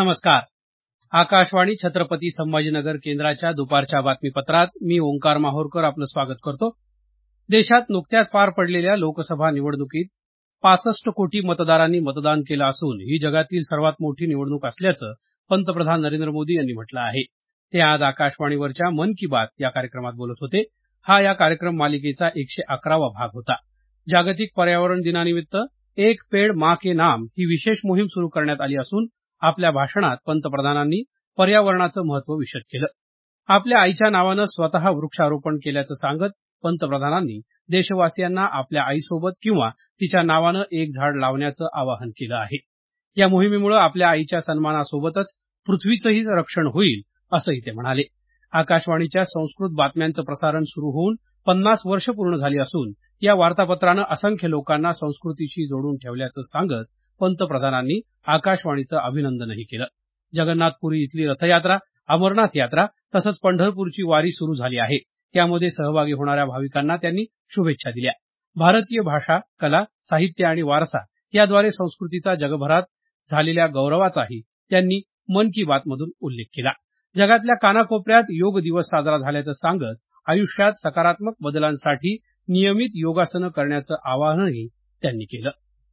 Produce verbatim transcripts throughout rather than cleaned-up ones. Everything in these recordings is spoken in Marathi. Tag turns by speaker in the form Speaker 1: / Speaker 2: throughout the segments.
Speaker 1: नमस्कार. आकाशवाणी छत्रपती संभाजीनगर केंद्राच्या दुपारच्या बातमीपत्रात मी ओंकार माहोरकर आपलं स्वागत करतो. देशात नुकत्याच पार पडलेल्या लोकसभा निवडणुकीत पासष्ट कोटी मतदारांनी मतदान केलं असून ही जगातील सर्वात मोठी निवडणूक असल्याचं पंतप्रधान नरेंद्र मोदी यांनी म्हटलं आहे. ते आज आकाशवाणीवरच्या मन की बात या कार्यक्रमात बोलत होते. हा या कार्यक्रम मालिकेचा एकशे अकरावा भाग होता. जागतिक पर्यावरण दिनानिमित्त एक पेड माँ के नाम ही विशेष मोहीम सुरू करण्यात आली असून आपल्या भाषणात पंतप्रधानांनी पर्यावरणाचं महत्त्व विशद केलं. आपल्या आईच्या नावानं स्वतः वृक्षारोपण केल्याचं सांगत पंतप्रधानांनी देशवासियांना आपल्या आईसोबत किंवा तिच्या नावानं एक झाड लावण्याचं आवाहन केलं आहे. या मोहिमेमुळे आपल्या आईच्या सन्मानासोबतच पृथ्वीचंही रक्षण होईल असंही ते म्हणाले. आकाशवाणीच्या संस्कृत बातम्यांचं प्रसारण सुरू होऊन पन्नास वर्ष पूर्ण झाली असून या वार्तापत्रानं असंख्य लोकांना संस्कृतीशी जोडून ठेवल्याचं सांगत पंतप्रधानांनी आकाशवाणीचं अभिनंदनही केलं. जगन्नाथपुरी इथली रथयात्रा, अमरनाथ यात्रा तसंच पंढरपूरची वारी सुरू झाली आहे. यामध्ये सहभागी होणाऱ्या भाविकांना त्यांनी शुभेच्छा दिल्या. भारतीय भाषा, कला, साहित्य आणि वारसा याद्वारे संस्कृतीचा जगभरात झालेल्या गौरवाचाही त्यांनी मन की बात मधून उल्लेख केला. जगातल्या कानाकोपऱ्यात योग दिवस साजरा झाल्याचं सांगत आयुष्यात सकारात्मक बदलांसाठी नियमित योगासनं करण्याचं आवाहनही त्यांनी केलं.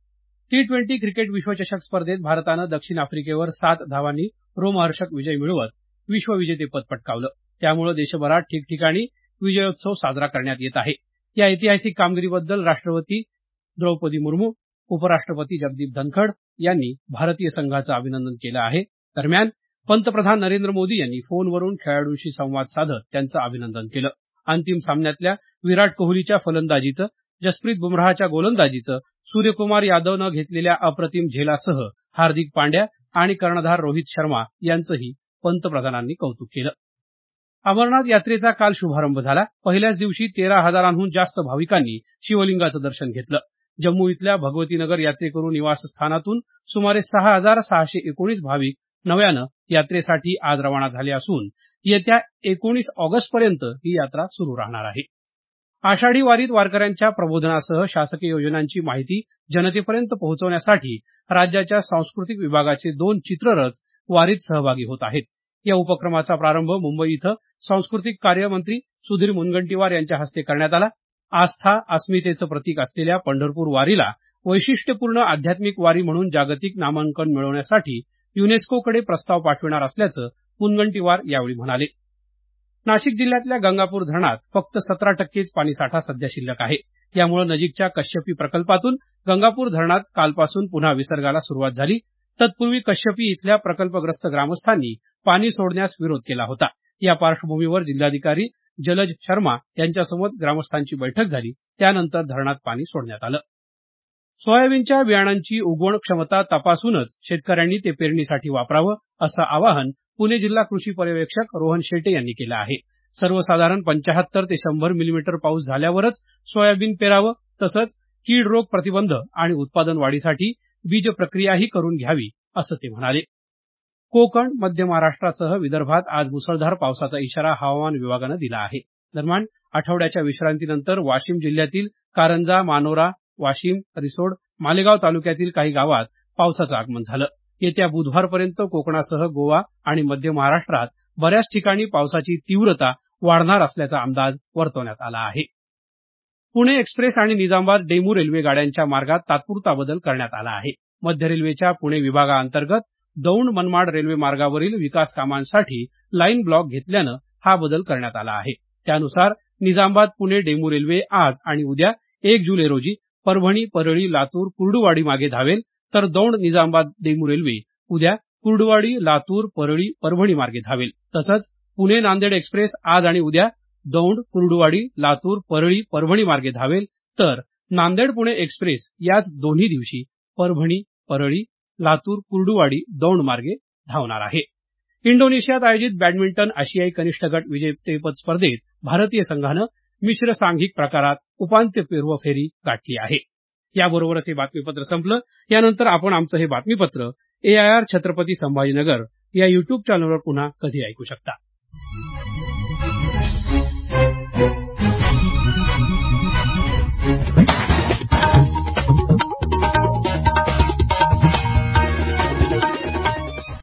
Speaker 1: टी ट्वेंटी क्रिकेट विश्वचषक स्पर्धेत भारतानं दक्षिण आफ्रिकेवर सात धावांनी रोमहर्षक विजय मिळवत विश्वविजेतेपद पटकावलं. त्यामुळे देशभरात ठिकठिकाणी विजयोत्सव साजरा करण्यात येत आहे. या ऐतिहासिक कामगिरीबद्दल राष्ट्रपती द्रौपदी मुर्मू, उपराष्ट्रपती जगदीप धनखड यांनी भारतीय संघाचं अभिनंदन केलं आहे. दरम्यान पंतप्रधान नरेंद्र मोदी यांनी फोनवरून खेळाडूंशी संवाद साधत त्यांचं अभिनंदन केलं. अंतिम सामन्यातल्या विराट कोहलीच्या फलंदाजीचं, जसप्रीत बुमराहच्या गोलंदाजीचं, सूर्यकुमार यादवनं घेतलेल्या अप्रतिम झेलासह हार्दिक पांड्या आणि कर्णधार रोहित शर्मा यांचंही पंतप्रधानांनी कौतुक केलं. अमरनाथ यात्रेचा काल शुभारंभ झाला. पहिल्याच दिवशी तेरा हजारांहून जास्त भाविकांनी शिवलिंगाचं दर्शन घेतलं. जम्मू इथल्या भगवतीनगर यात्रेकरू निवासस्थानातून सुमारे सहा हजार सहाशे एकोणीस भाविक नव्यानं यात्रेसाठी आज रवाना झाले असून येत्या एकोणीस ऑगस्टपर्यंत ही यात्रा सुरू राहणार आहे. आषाढी वारीत वारकऱ्यांच्या प्रबोधनासह शासकीय योजनांची माहिती जनतेपर्यंत पोहोचवण्यासाठी राज्याच्या सांस्कृतिक विभागाचे दोन चित्ररथ वारीत सहभागी होत आहेत. या उपक्रमाचा प्रारंभ मुंबई इथं सांस्कृतिक कार्य मंत्री सुधीर मुनगंटीवार यांच्या हस्ते करण्यात आला. आस्था, अस्मितेचं प्रतीक असलेल्या पंढरपूर वारीला वैशिष्ट्यपूर्ण आध्यात्मिक वारी म्हणून जागतिक नामांकन मिळवण्यासाठी युनेस्कोकडे प्रस्ताव पाठविणार असल्याचं मुनगंटीवार यावेळी म्हणाले. नाशिक जिल्ह्यातल्या गंगापूर धरणात फक्त सतरा टक्केच पाणीसाठा सध्या शिल्लक आहे. यामुळे नजीकच्या कश्यपी प्रकल्पातून गंगापूर धरणात कालपासून पुन्हा विसर्गाला सुरुवात झाली. तत्पूर्वी कश्यपी इथल्या प्रकल्पग्रस्त ग्रामस्थांनी पाणी सोडण्यास विरोध केला होता. या पार्श्वभूमीवर जिल्हाधिकारी जलज शर्मा यांच्यासोबत ग्रामस्थांची बैठक झाली. त्यानंतर धरणात पाणी सोडण्यात आलं. सोयाबीनच्या बियाणांची उगवण क्षमता तपासूनच शेतकऱ्यांनी ते पेरणीसाठी वापरावं असं आवाहन पुणे जिल्हा कृषी पर्यवेक्षक रोहन शेटे यांनी केलं आहे. सर्वसाधारण पंचाहत्तर ते शंभर मिलीमीटर पाऊस झाल्यावरच सोयाबीन पेरावं, तसंच कीड रोग प्रतिबंध आणि उत्पादन वाढीसाठी बीज प्रक्रियाही करून घ्यावी असं ते म्हणाले. कोकण, मध्य महाराष्ट्रासह विदर्भात आज मुसळधार पावसाचा इशारा हवामान विभागानं दिला आहे. दरम्यान आठवड्याच्या विश्रांतीनंतर वाशिम जिल्ह्यातील कारंजा, मानोरा, वाशिम, रिसोड, मालेगाव तालुक्यातील काही गावात पावसाचं आगमन झालं. येत्या बुधवारपर्यंत कोकणासह गोवा आणि मध्य महाराष्ट्रात बऱ्याच ठिकाणी पावसाची तीव्रता वाढणार असल्याचा अंदाज वर्तवण्यात आला आहे. पुणे एक्सप्रेस आणि निजामाबाद डेमू रेल्वे गाड्यांच्या मार्गात तात्पुरता बदल करण्यात आला आहे. मध्य रेल्वेच्या पुणे विभागाअंतर्गत दौंड मनमाड रेल्वे मार्गावरील विकास कामांसाठी लाईन ब्लॉक घेतल्यानं हा बदल करण्यात आला आहे. त्यानुसार निजामाबाद पुणे डेमू रेल्वे आज आणि उद्या एक जुलै रोजी परभणी, परळी, लातूर, कुर्डुवाडी मागे धावेल, तर दौंड निजामाबाद डेमू रेल्वे उद्या कुर्डुवाडी, लातूर, परळी, परभणी मार्गे धावेल. तसंच पुणे नांदेड एक्सप्रेस आज आणि उद्या दौंड, कुर्डुवाडी, लातूर, परळी, परभणी मार्गे धावेल, तर नांदेड पुणे एक्सप्रेस याच दोन्ही दिवशी परभणी, परळी, लातूर, कुर्डुवाडी, दौंड मार्गे धावणार आहे. इंडोनेशियात आयोजित बॅडमिंटन आशियाई कनिष्ठ गट विजेतेपद स्पर्धेत भारतीय संघानं मिश्र सांघिक प्रकारात उपांत्यपूर्व फेरी गाठली आहे. याबरोबरच हे बातमीपत्र संपलं. यानंतर आपण आमचं हे बातमीपत्र एआयआर छत्रपती संभाजीनगर या युट्यूब चॅनलवर पुन्हा कधी ऐकू शकता.